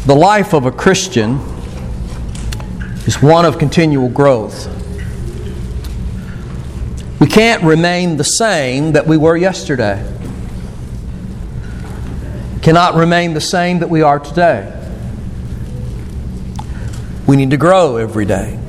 The life of a Christian is one of continual growth. We can't remain the same that we were yesterday. We cannot remain the same that we are today. We need to grow every day.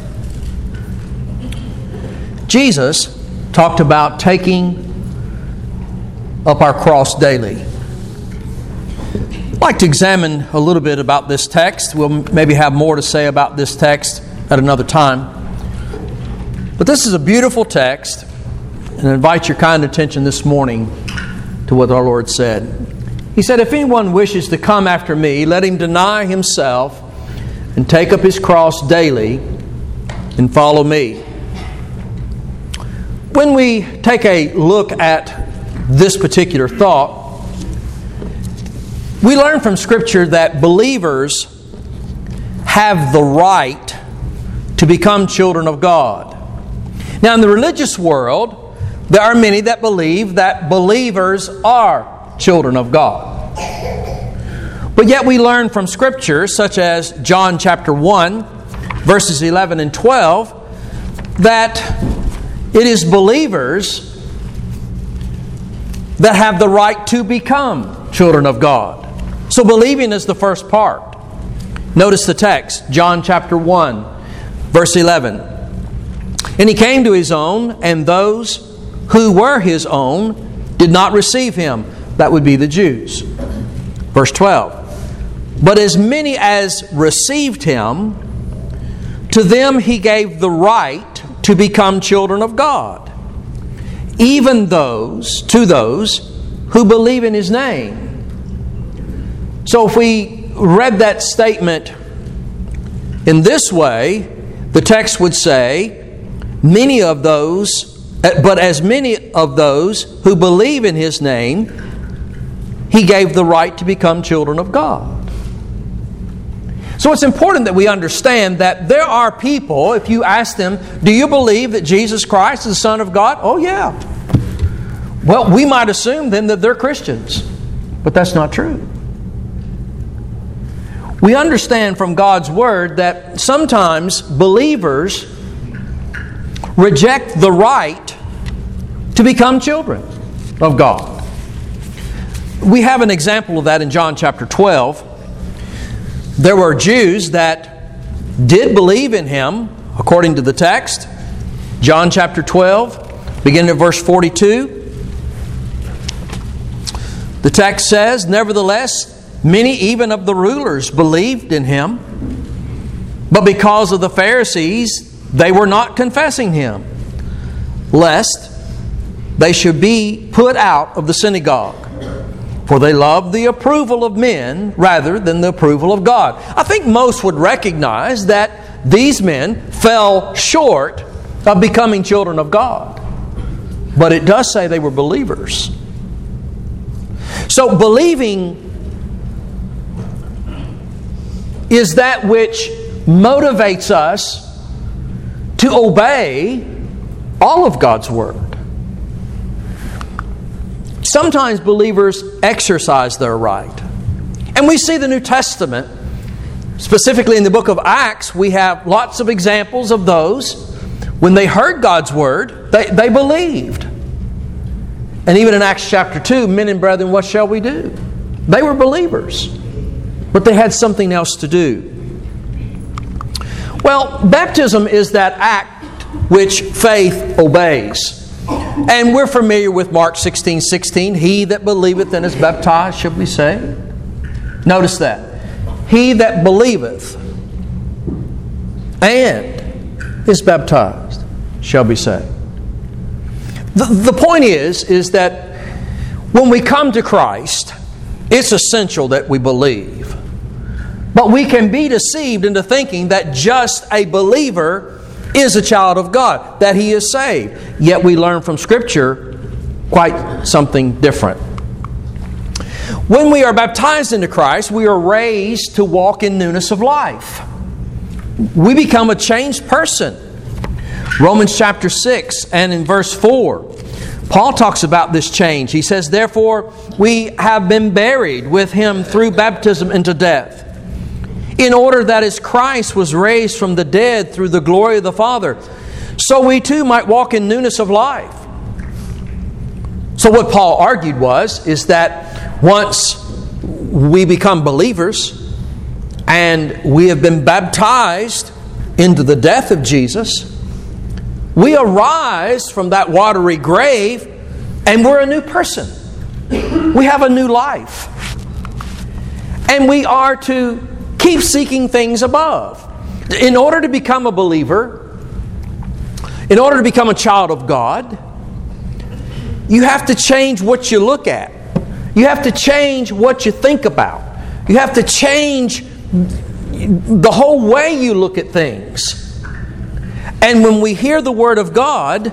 Jesus talked about taking up our cross daily. I'd like to examine a little bit about this text. We'll maybe have more to say about this text at another time. But this is a beautiful text, and I invite your kind attention this morning to what our Lord said. He said, "If anyone wishes to come after me, let him deny himself and take up his cross daily and follow me." When we take a look at this particular thought, we learn from Scripture that believers have the right to become children of God. Now, in the religious world, there are many that believe that believers are children of God. But yet we learn from Scripture, such as John chapter 1, verses 11 and 12, that it is believers that have the right to become children of God. So believing is the first part. Notice the text, John chapter 1, verse 11. "And he came to his own, and those who were his own did not receive him." That would be the Jews. Verse 12. "But as many as received him, to them he gave the right to become children of God, even to those who believe in his name." So if we read that statement in this way, the text would say, but as many of those who believe in his name, he gave the right to become children of God. So it's important that we understand that there are people, if you ask them, "Do you believe that Jesus Christ is the Son of God?" "Oh yeah." Well, we might assume then that they're Christians, but that's not true. We understand from God's Word that sometimes believers reject the right to become children of God. We have an example of that in John chapter 12. There were Jews that did believe in him, according to the text. John chapter 12, beginning at verse 42. The text says, "Nevertheless, many even of the rulers believed in him, but because of the Pharisees, they were not confessing him, lest they should be put out of the synagogue. For they loved the approval of men rather than the approval of God." I think most would recognize that these men fell short of becoming children of God. But it does say they were believers. So believing is that which motivates us to obey all of God's Word. Sometimes believers exercise their right. And we see the New Testament, specifically in the book of Acts, we have lots of examples of those. When they heard God's Word, they believed. And even in Acts chapter 2, "Men and brethren, what shall we do?" They were believers, but they had something else to do. Well, baptism is that act which faith obeys. And we're familiar with Mark 16:16. "He that believeth and is baptized shall be saved." Notice that. He that believeth and is baptized shall be saved. The point is that when we come to Christ, it's essential that we believe. But we can be deceived into thinking that just a believer is a child of God, that he is saved. Yet we learn from Scripture quite something different. When we are baptized into Christ, we are raised to walk in newness of life. We become a changed person. Romans chapter 6 and in verse 4, Paul talks about this change. He says, "Therefore we have been buried with him through baptism into death, in order that as Christ was raised from the dead through the glory of the Father, so we too might walk in newness of life. So what Paul argued is that once we become believers and we have been baptized into the death of Jesus, we arise from that watery grave and we're a new person. We have a new life. And we are to keep seeking things above. In order to become a believer, in order to become a child of God, you have to change what you look at. You have to change what you think about. You have to change the whole way you look at things. And when we hear the Word of God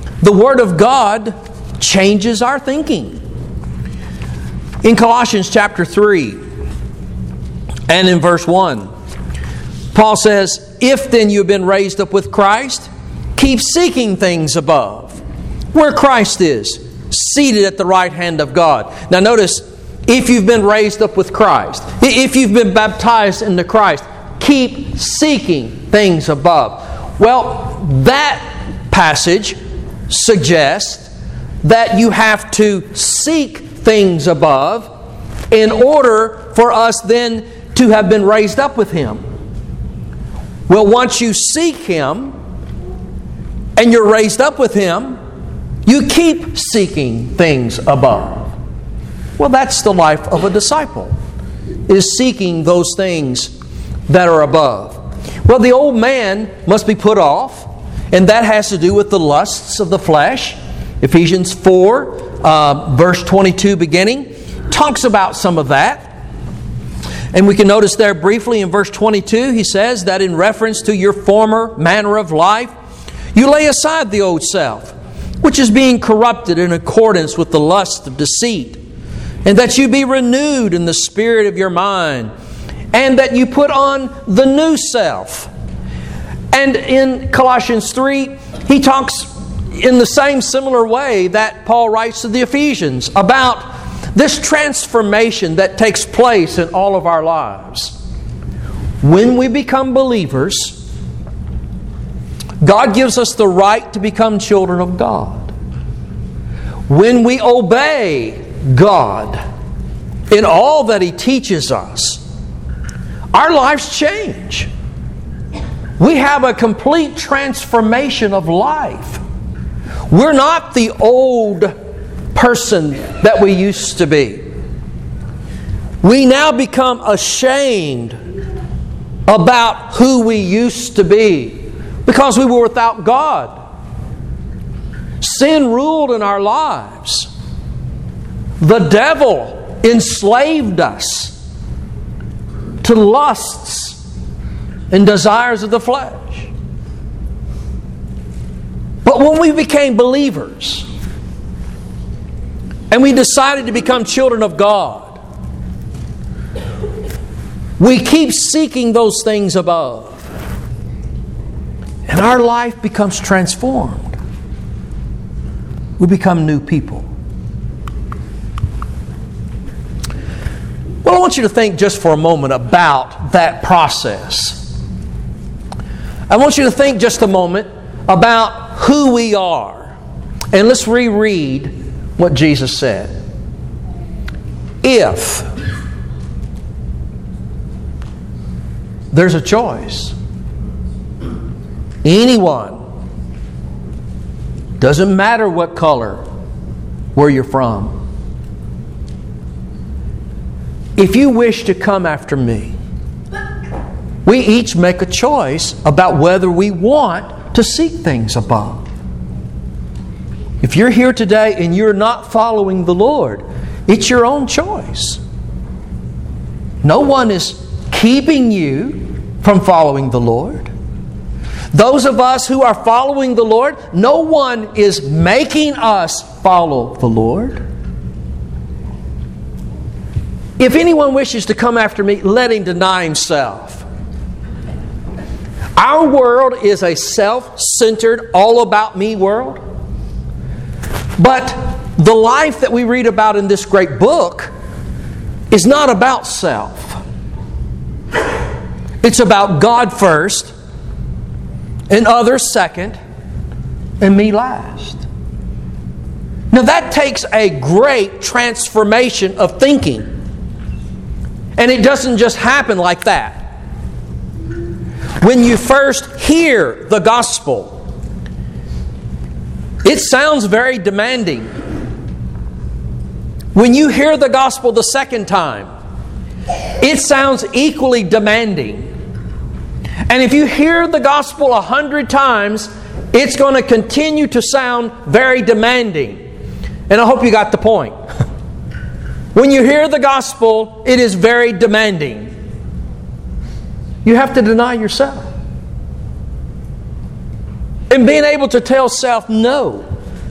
changes our thinking. In Colossians chapter 3 and in verse 1, Paul says, "If then you've been raised up with Christ, keep seeking things above, where Christ is, seated at the right hand of God." Now notice, if you've been raised up with Christ, if you've been baptized into Christ, keep seeking things above. Well, that passage suggests that you have to seek things above in order for us then to have been raised up with Him. Well, once you seek Him and you're raised up with Him, you keep seeking things above. Well, that's the life of a disciple, is seeking those things that are above. Well, the old man must be put off, and that has to do with the lusts of the flesh. Ephesians 4, verse 22 beginning, talks about some of that. And we can notice there briefly in verse 22, he says that in reference to your former manner of life, you lay aside the old self, which is being corrupted in accordance with the lust of deceit, and that you be renewed in the spirit of your mind, and that you put on the new self. And in Colossians 3, he talks in the same similar way that Paul writes to the Ephesians about this transformation that takes place in all of our lives. When we become believers, God gives us the right to become children of God. When we obey God in all that He teaches us, our lives change. We have a complete transformation of life. We're not the old person that we used to be. We now become ashamed about who we used to be because we were without God. Sin ruled in our lives. The devil enslaved us to lusts and desires of the flesh. But when we became believers and we decided to become children of God, we keep seeking those things above. And our life becomes transformed. We become new people. Well, I want you to think just for a moment about that process. I want you to think just a moment about who we are. And let's reread what Jesus said. If there's a choice, anyone, doesn't matter what color, where you're from, if you wish to come after me, we each make a choice about whether we want to seek things above. If you're here today and you're not following the Lord, it's your own choice. No one is keeping you from following the Lord. Those of us who are following the Lord, no one is making us follow the Lord. If anyone wishes to come after me, let him deny himself. Our world is a self-centered, all-about-me world. But the life that we read about in this great book is not about self. It's about God first, and others second, and me last. Now that takes a great transformation of thinking. And it doesn't just happen like that. When you first hear the gospel, it sounds very demanding. When you hear the gospel the second time, it sounds equally demanding. And if you hear the gospel 100 times, it's going to continue to sound very demanding. And I hope you got the point. When you hear the gospel, it is very demanding. You have to deny yourself. And being able to tell self no.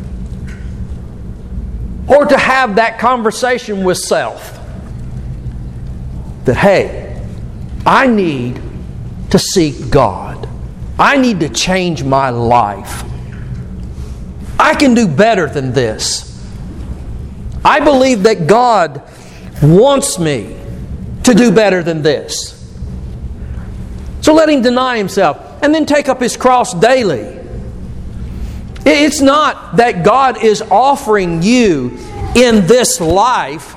Or to have that conversation with self. That, hey, I need to seek God. I need to change my life. I can do better than this. I believe that God wants me to do better than this. So let him deny himself and then take up his cross daily. It's not that God is offering you in this life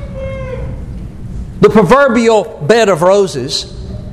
the proverbial bed of roses.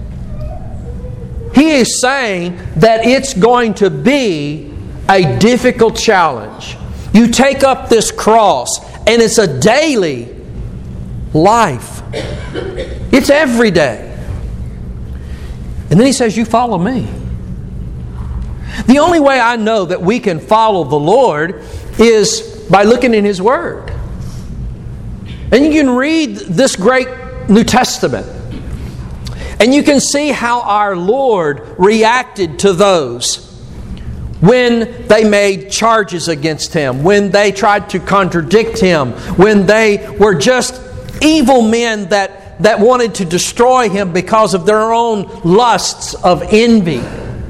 He is saying that it's going to be a difficult challenge. You take up this cross, and it's a daily life. It's every day. And then he says, you follow me. The only way I know that we can follow the Lord is by looking in His Word. And you can read this great New Testament, and you can see how our Lord reacted to those when they made charges against Him, when they tried to contradict Him, when they were just evil men that wanted to destroy Him because of their own lusts of envy.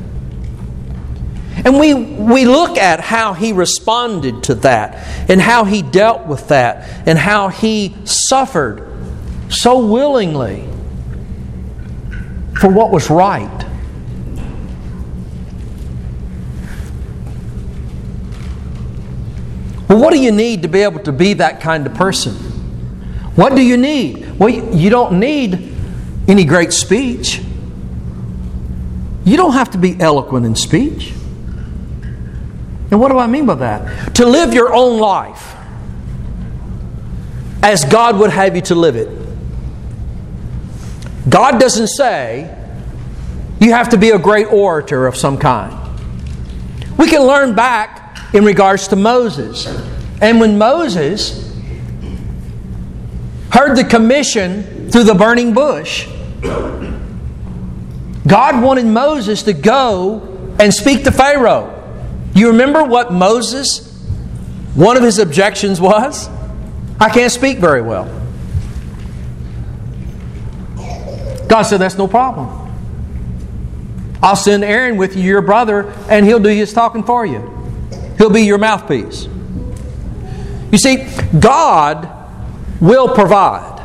And we look at how He responded to that, and how He dealt with that, and how He suffered so willingly for what was right. Well, what do you need to be able to be that kind of person? What do you need? Well, you don't need any great speech. You don't have to be eloquent in speech. And what do I mean by that? To live your own life as God would have you to live it. God doesn't say you have to be a great orator of some kind. We can learn back in regards to Moses. And when Moses heard the commission through the burning bush, God wanted Moses to go and speak to Pharaoh. You remember what Moses, one of his objections was? I can't speak very well. God said, that's no problem. I'll send Aaron with you, your brother, and he'll do his talking for you. He'll be your mouthpiece. You see, God will provide.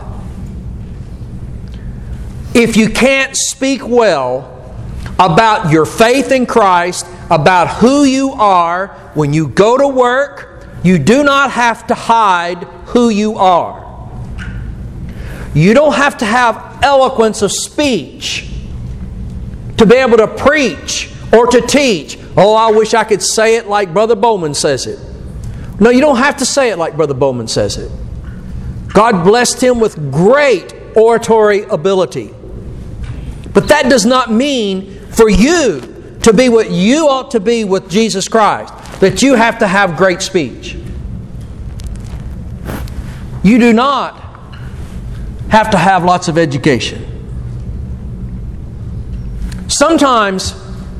If you can't speak well about your faith in Christ, about who you are, when you go to work, you do not have to hide who you are. You don't have to have eloquence of speech to be able to preach or to teach. Oh, I wish I could say it like Brother Bowman says it. No, you don't have to say it like Brother Bowman says it. God blessed him with great oratory ability. But that does not mean for you to be what you ought to be with Jesus Christ, that you have to have great speech. You do not have to have lots of education. Sometimes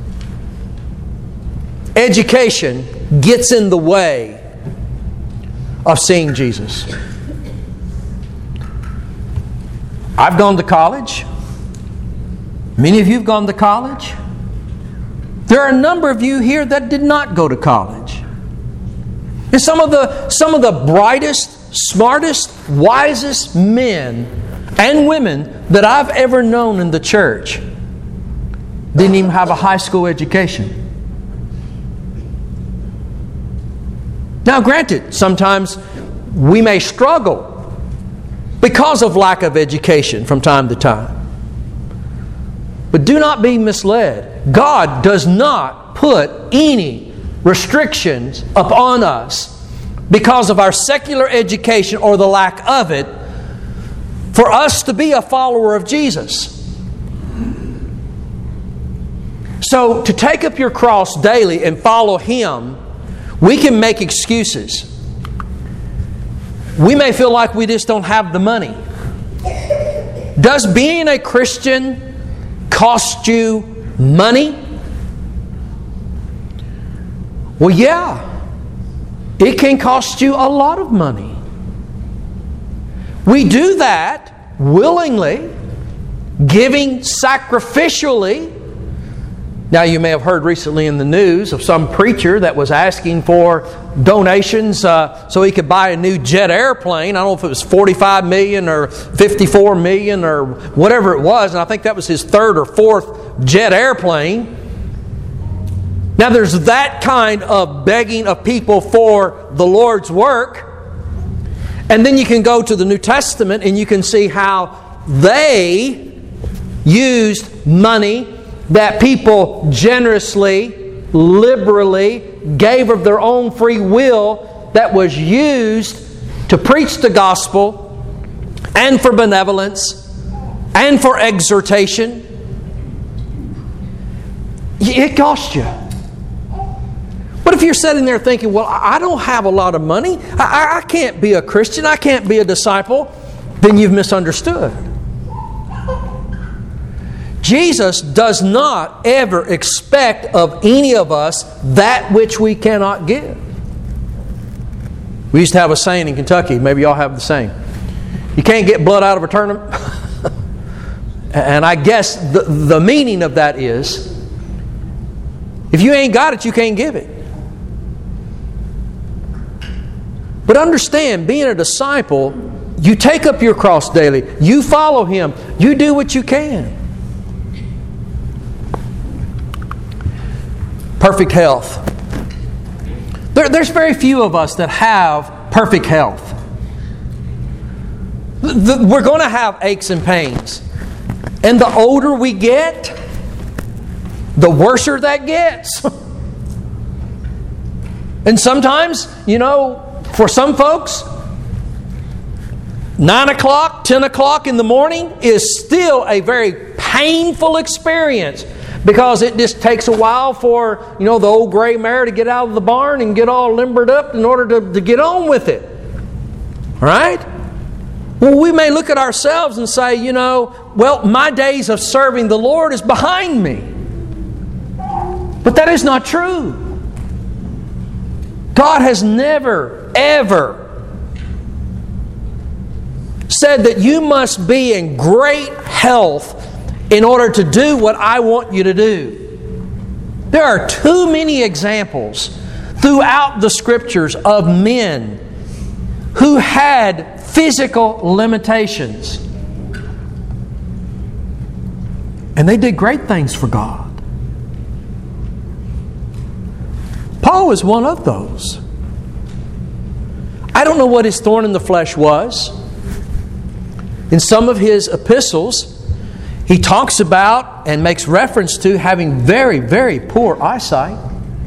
education gets in the way of seeing Jesus. I've gone to college. Many of you have gone to college. There are a number of you here that did not go to college. And some of the brightest, smartest, wisest men and women that I've ever known in the church didn't even have a high school education. Now, granted, sometimes we may struggle because of lack of education from time to time. But do not be misled. God does not put any restrictions upon us because of our secular education or the lack of it for us to be a follower of Jesus. So, to take up your cross daily and follow Him, we can make excuses. We may feel like we just don't have the money. Does being a Christian cost you money? Well, yeah. It can cost you a lot of money. We do that willingly, giving sacrificially. Now, you may have heard recently in the news of some preacher that was asking for donations so he could buy a new jet airplane. I don't know if it was $45 million or $54 million or whatever it was. And I think that was his third or fourth jet airplane. Now, there's that kind of begging of people for the Lord's work. And then you can go to the New Testament and you can see how they used money that people generously, liberally gave of their own free will that was used to preach the gospel and for benevolence and for exhortation. It cost you. But if you're sitting there thinking, well, I don't have a lot of money, I can't be a Christian, I can't be a disciple, then you've misunderstood. Jesus does not ever expect of any of us that which we cannot give. We used to have a saying in Kentucky, maybe y'all have the same. You can't get blood out of a turnip. And I guess the meaning of that is, if you ain't got it, you can't give it. But understand, being a disciple, you take up your cross daily. You follow Him. You do what you can. Perfect health. There's very few of us that have perfect health. We're going to have aches and pains. And the older we get, the worser that gets. And sometimes, for some folks, 9 o'clock, 10 o'clock in the morning is still a very painful experience because it just takes a while for, the old gray mare to get out of the barn and get all limbered up in order to get on with it. All right? Well, we may look at ourselves and say, well, my days of serving the Lord is behind me. But that is not true. God has never, ever said that you must be in great health in order to do what I want you to do. There are too many examples throughout the Scriptures of men who had physical limitations. And they did great things for God. Paul was one of those. I don't know what his thorn in the flesh was. In some of his epistles, he talks about and makes reference to having very, very poor eyesight.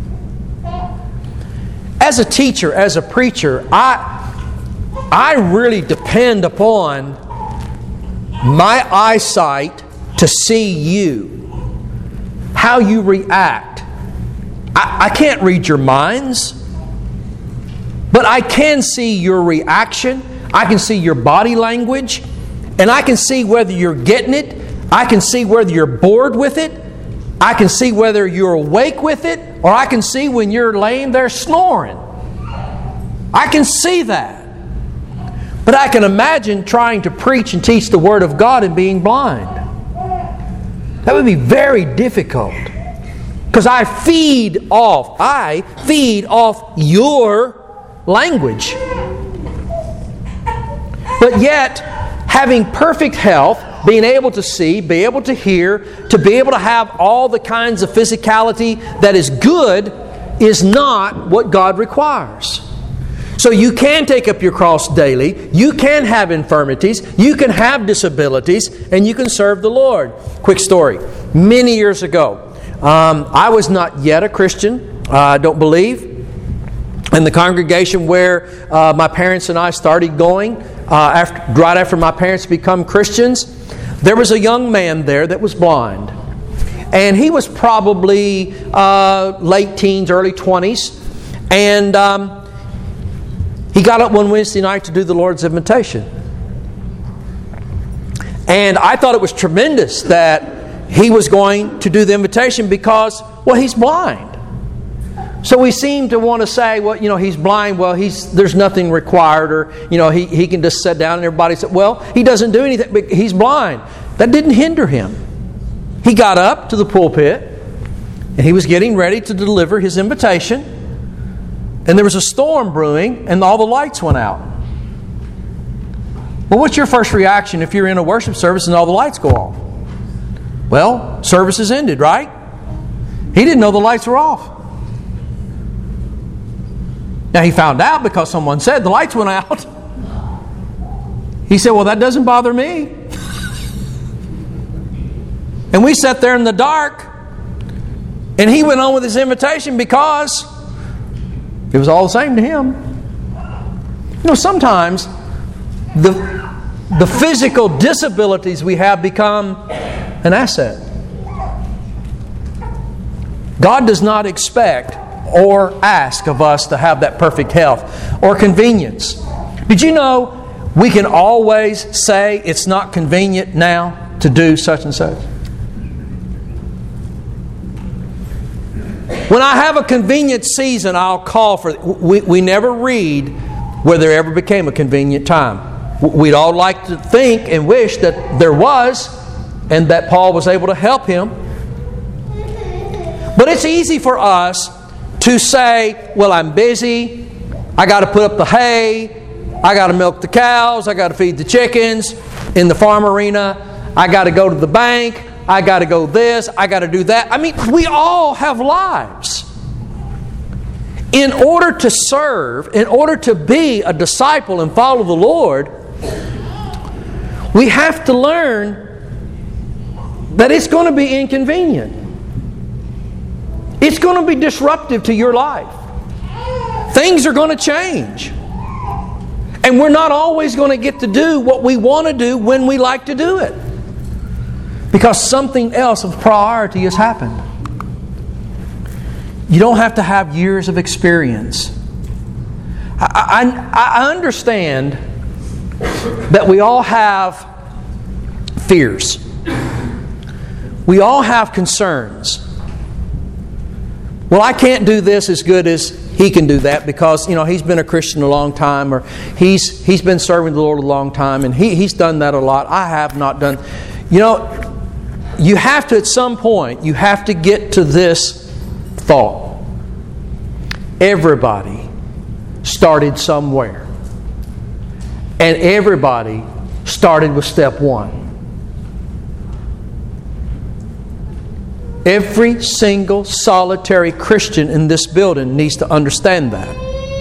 As a teacher, as a preacher, I really depend upon my eyesight to see you, how you react. I can't read your minds, but I can see your reaction. I can see your body language, and I can see whether you're getting it. I can see whether you're bored with it. I can see whether you're awake with it, or I can see when you're laying there snoring. I can see that. But I can imagine trying to preach and teach the Word of God and being blind. That would be very difficult. Because I feed off your language. But yet, having perfect health being able to see, be able to hear, to be able to have all the kinds of physicality that is good is not what God requires. So you can take up your cross daily, you can have infirmities, you can have disabilities, and you can serve the Lord. Quick story. Many years ago, I was not yet a Christian, I don't believe. In the congregation where my parents and I started going, right after my parents become Christians, there was a young man there that was blind. And he was probably late teens, early 20s. And he got up one Wednesday night to do the Lord's invitation. And I thought it was tremendous that he was going to do the invitation because, well, he's blind. So we seem to want to say, well, he's blind. Well, there's nothing required, or he can just sit down, and everybody said, well, he doesn't do anything, but he's blind. That didn't hinder him. He got up to the pulpit, and he was getting ready to deliver his invitation. And there was a storm brewing, and all the lights went out. Well, what's your first reaction if you're in a worship service and all the lights go off? Well, service is ended, right? He didn't know the lights were off. Now, he found out because someone said the lights went out. He said, well, that doesn't bother me. And we sat there in the dark, and he went on with his invitation because it was all the same to him. Sometimes the physical disabilities we have become an asset. God does not expect or ask of us to have that perfect health or convenience. Did you know we can always say it's not convenient now to do such and such? When I have a convenient season, I'll call for it. We never read where there ever became a convenient time. We'd all like to think and wish that there was, and that Paul was able to help him. But it's easy for us to say, well, I'm busy, I got to put up the hay, I got to milk the cows, I got to feed the chickens in the farm arena, I got to go to the bank, I got to go this, I got to do that. I mean, we all have lives. In order to serve, in order to be a disciple and follow the Lord, we have to learn that it's going to be inconvenient. It's going to be disruptive to your life. Things are going to change. And we're not always going to get to do what we want to do when we like to do it. Because something else of priority has happened. You don't have to have years of experience. I understand that we all have fears. We all have concerns. Well, I can't do this as good as he can do that because, he's been a Christian a long time, or he's been serving the Lord a long time, and he's done that a lot. I have not done. You have to, at some point, you have to get to this thought. Everybody started somewhere. And everybody started with step one. Every single solitary Christian in this building needs to understand that.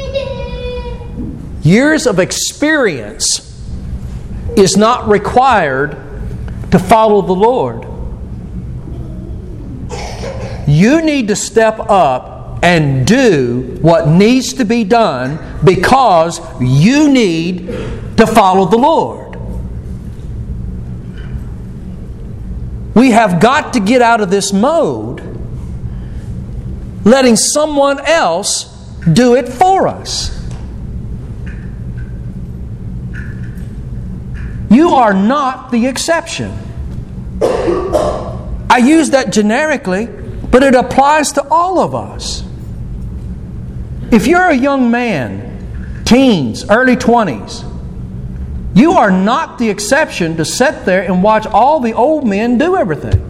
Years of experience is not required to follow the Lord. You need to step up and do what needs to be done because you need to follow the Lord. We have got to get out of this mode, letting someone else do it for us. You are not the exception. I use that generically, but it applies to all of us. If you're a young man, teens, early 20s, you are not the exception to sit there and watch all the old men do everything.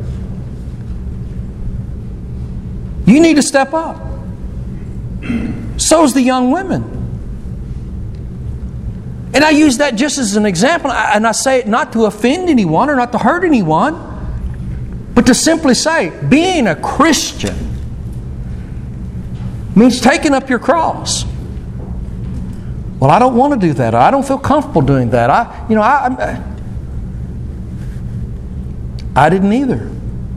You need to step up. So's the young women. And I use that just as an example, and I say it not to offend anyone or not to hurt anyone, but to simply say, being a Christian means taking up your cross. Well, I don't want to do that. I don't feel comfortable doing that. I didn't either.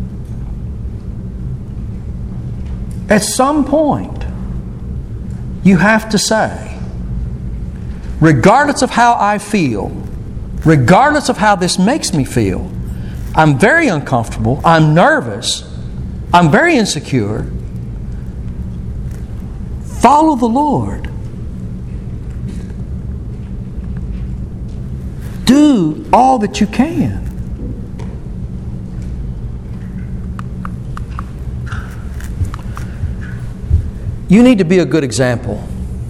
At some point, you have to say, regardless of how I feel, regardless of how this makes me feel, I'm very uncomfortable, I'm nervous, I'm very insecure. Follow the Lord. Do all that you can. You need to be a good example.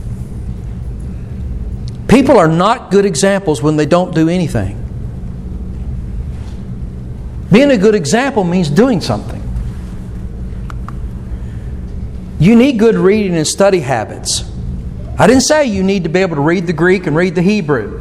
People are not good examples when they don't do anything. Being a good example means doing something. You need good reading and study habits. I didn't say you need to be able to read the Greek and read the Hebrew.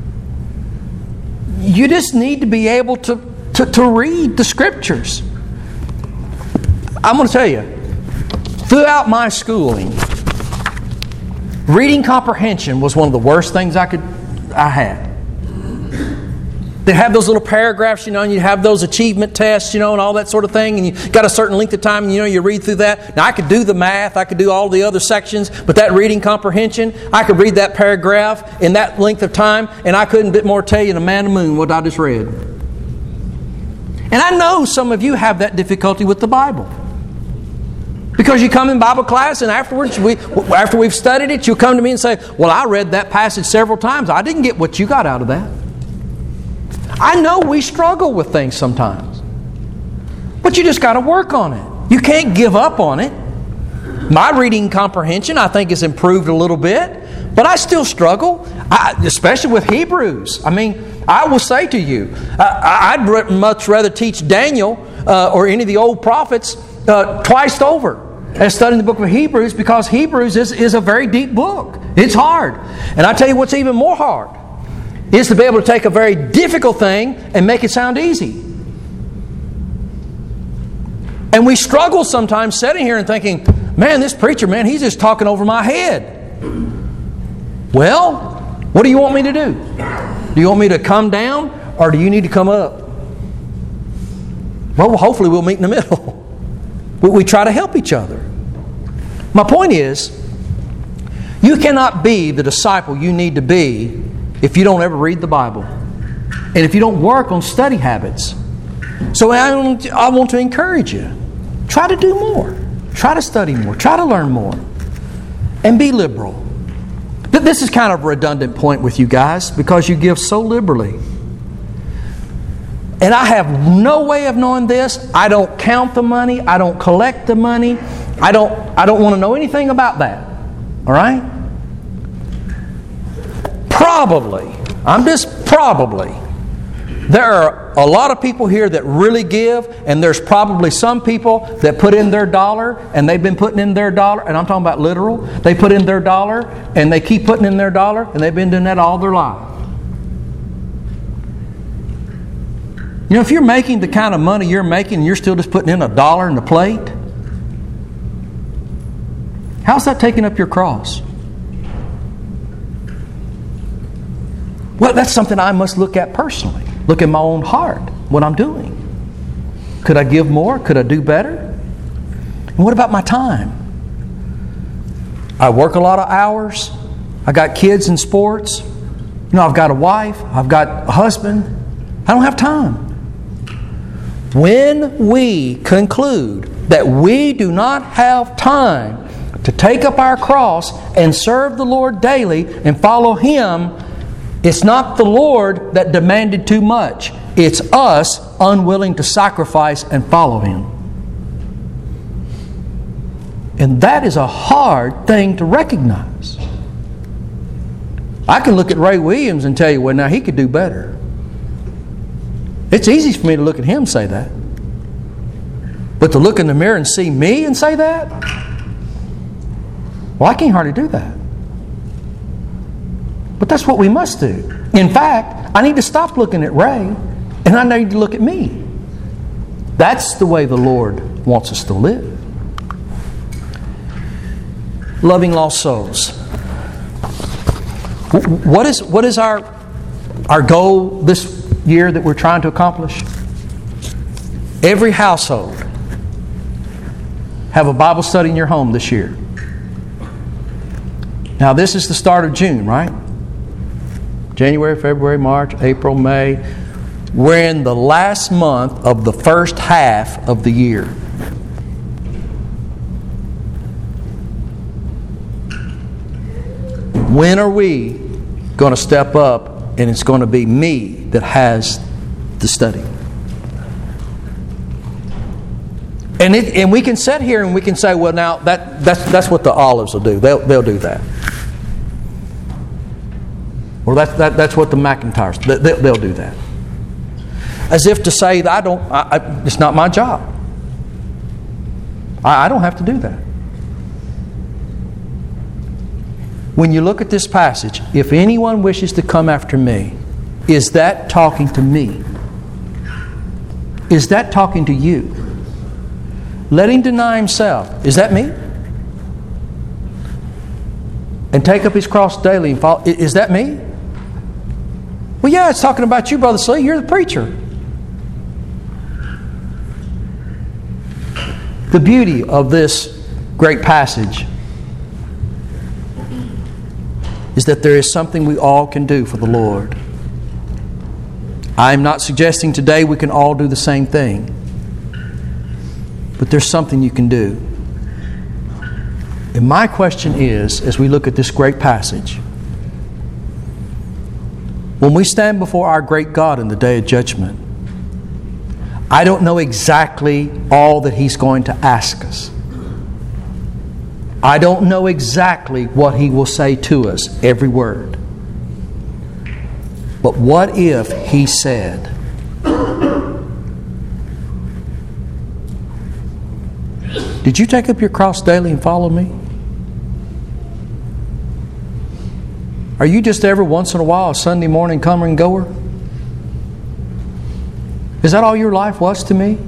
You just need to be able to read the Scriptures. I'm going to tell you, throughout my schooling, reading comprehension was one of the worst things I had. They have those little paragraphs, and you have those achievement tests, and all that sort of thing, and you got a certain length of time, and you read through that. Now, I could do the math, I could do all the other sections, but that reading comprehension, I could read that paragraph in that length of time, and I couldn't bit more tell you in a man and the moon what I just read. And I know some of you have that difficulty with the Bible. Because you come in Bible class and afterwards, after we've studied it, you'll come to me and say, well, I read that passage several times. I didn't get what you got out of that. I know we struggle with things sometimes. But you just got to work on it. You can't give up on it. My reading comprehension, I think, has improved a little bit. But I still struggle, especially with Hebrews. I will say to you, I'd much rather teach Daniel or any of the old prophets twice over as studying the book of Hebrews, because Hebrews is a very deep book. It's hard. And I tell you what's even more hard is to be able to take a very difficult thing and make it sound easy. And we struggle sometimes sitting here and thinking, man, this preacher, he's just talking over my head. Well, what do you want me to do? Do you want me to come down, or do you need to come up? Well, hopefully we'll meet in the middle. We try to help each other. My point is, you cannot be the disciple you need to be if you don't ever read the Bible, and if you don't work on study habits. So I want to encourage you. Try to do more. Try to study more. Try to learn more. And be liberal. This is kind of a redundant point with you guys, because you give so liberally. And I have no way of knowing this. I don't count the money. I don't collect the money. I don't want to know anything about that. All right? Probably, there are a lot of people here that really give, and there's probably some people that put in their dollar, and they've been putting in their dollar, and I'm talking about literal. They put in their dollar, and they keep putting in their dollar, and they've been doing that all their life. If you're making the kind of money you're making, and you're still just putting in $1 in the plate, how's that taking up your cross? Well, that's something I must look at personally. Look at my own heart, what I'm doing. Could I give more? Could I do better? And what about my time? I work a lot of hours. I got kids in sports. I've got a wife. I've got a husband. I don't have time. When we conclude that we do not have time to take up our cross and serve the Lord daily and follow Him, it's not the Lord that demanded too much. It's us unwilling to sacrifice and follow Him. And that is a hard thing to recognize. I can look at Ray Williams and tell you, well, now he could do better. It's easy for me to look at him and say that. But to look in the mirror and see me and say that? Well, I can't hardly do that. But that's what we must do. In fact, I need to stop looking at Ray, and I need to look at me. That's the way the Lord wants us to live. Loving lost souls. What is our goal this year that we're trying to accomplish? Every household have a Bible study in your home this year. Now this is the start of June, right? January, February, March, April, May. We're in the last month of the first half of the year. When are we going to step up and it's going to be me that has the study? And we can sit here and we can say, well, now that's what the Olives will do. They'll do that. Or that's what the McIntyres, they'll do that. As if to say that it's not my job. I don't have to do that. When you look at this passage, if anyone wishes to come after me, is that talking to me? Is that talking to you? Let him deny himself. Is that me? And take up his cross daily and follow. Is that me? Well, yeah, it's talking about you, Brother Slee. You're the preacher. The beauty of this great passage is that there is something we all can do for the Lord. I'm not suggesting today we can all do the same thing. But there's something you can do. And my question is, as we look at this great passage, when we stand before our great God in the day of judgment, I don't know exactly all that He's going to ask us. I don't know exactly what He will say to us, every word. But what if He said, did you take up your cross daily and follow me? Are you just every once in a while a Sunday morning comer and goer? Is that all your life was to me?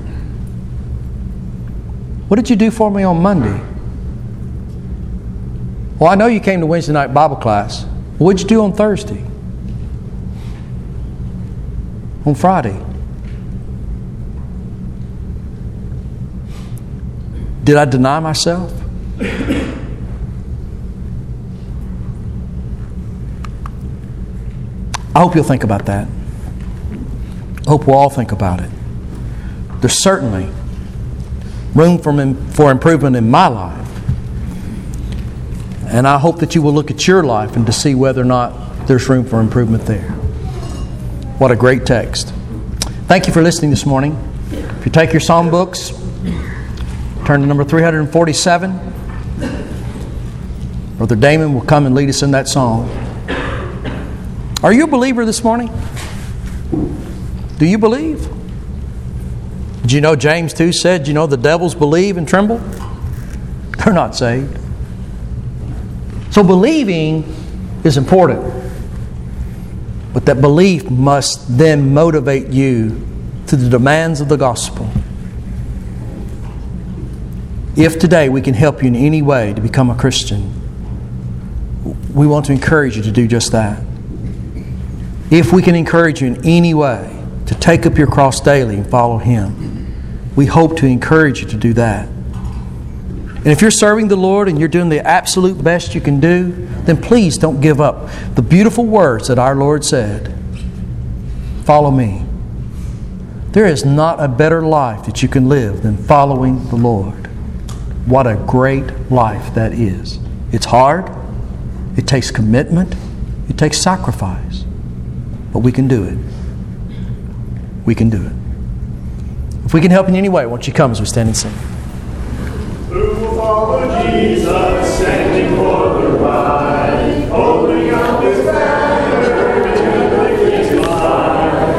What did you do for me on Monday? Well, I know you came to Wednesday night Bible class. What did you do on Thursday? On Friday? Did I deny myself? I hope you'll think about that. I hope we'll all think about it. There's certainly room for improvement in my life. And I hope that you will look at your life and to see whether or not there's room for improvement there. What a great text. Thank you for listening this morning. If you take your song books, turn to number 347. Brother Damon will come and lead us in that song. Are you a believer this morning? Do you believe? Did you know James 2 said, the devils believe and tremble? They're not saved. So believing is important. But that belief must then motivate you to the demands of the gospel. If today we can help you in any way to become a Christian, we want to encourage you to do just that. If we can encourage you in any way to take up your cross daily and follow Him, we hope to encourage you to do that. And if you're serving the Lord and you're doing the absolute best you can do, then please don't give up the beautiful words that our Lord said. Follow me. There is not a better life that you can live than following the Lord. What a great life that is. It's hard. It takes commitment. It takes sacrifice. But we can do it. We can do it. If we can help in any way, won't you come as we stand and sing? Who will follow Jesus?